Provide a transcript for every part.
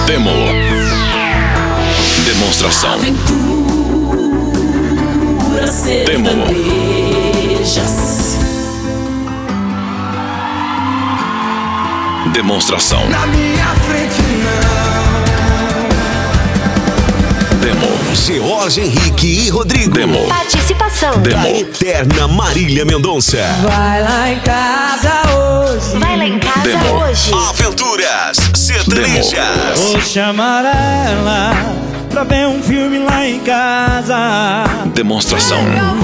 Demo. Demonstração. Aventura sertanejas. Demonstração. Na minha frente não. Demo. Jorge Henrique e Rodrigo. Demo. Participação Da Demo. eterna Marília Mendonça. Vai lá em casa hoje. Vai lá em casa Demo. hoje. Aventuras sertanejas. Vou chamar ela pra ver um filme lá em casa. Demonstração.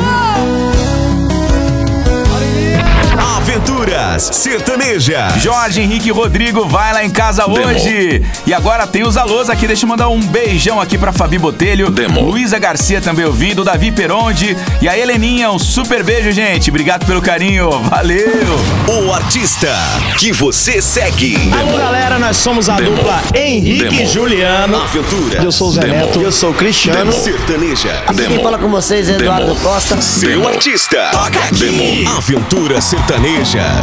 Aventuras sertanejas. Jorge Henrique e Rodrigo vai lá em casa Demo. hoje. E agora tem os alôs aqui. Deixa eu mandar um beijão aqui pra Fabi Botelho. Demo. Luísa Garcia também ouvindo. Davi Peronde. E a Heleninha. Um super beijo, gente. Obrigado pelo carinho. Valeu. O artista que você segue. Alô, galera, nós somos a Demo. dupla Henrique Demo. e Juliano. Aventuras. Eu sou o Zé Demo. Neto. Eu sou o Cristiano. Sertaneja. Quem Demo. fala com vocês é Eduardo Demo. Costa. Seu Demo. artista. Toca aqui. Demo. Aventuras sertanejas.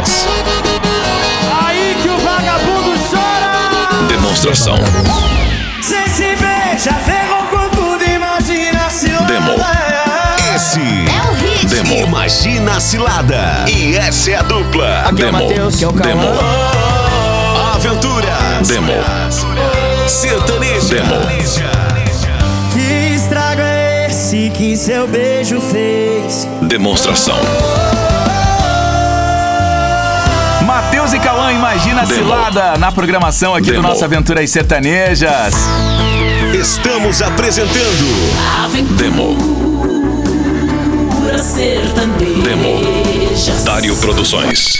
Aí que o vagabundo chora. Demonstração. Cê se beija, ferrou com tudo, imagina se Demo. Esse É o hit. Demo. Imagina a cilada. E essa é a dupla. Aqui é o Demo. Matheus, que é o Cauã. Demo. Aventuras. Demo. Sertaneja. Demo. Que estrago é esse que seu beijo fez? Demonstração. Matheus e Cauã, imagina a Demo. cilada na programação aqui do Demo. nosso Aventuras Sertanejas. Estamos apresentando Demo. Aventura sertanejas. Dário Produções.